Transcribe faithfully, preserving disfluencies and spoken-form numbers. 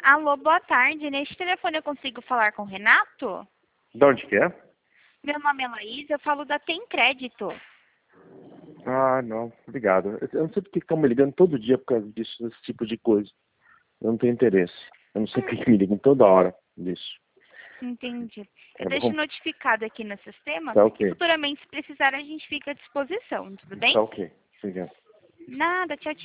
Alô, boa tarde. Neste telefone eu consigo falar com o Renato? De onde que é? Meu nome é Laís, eu falo da Tem Crédito. Ah, não. Obrigado. Eu não sei porque estão me ligando todo dia por causa disso, desse tipo de coisa. Eu não tenho interesse. Eu não sei Hum, porque me ligam toda hora disso. entendi. Eu É deixo bom. notificado aqui no sistema Tá e ok. futuramente, se precisar, a gente fica à disposição, tudo bem? Tá ok. Obrigado. Nada, tchau, tchau.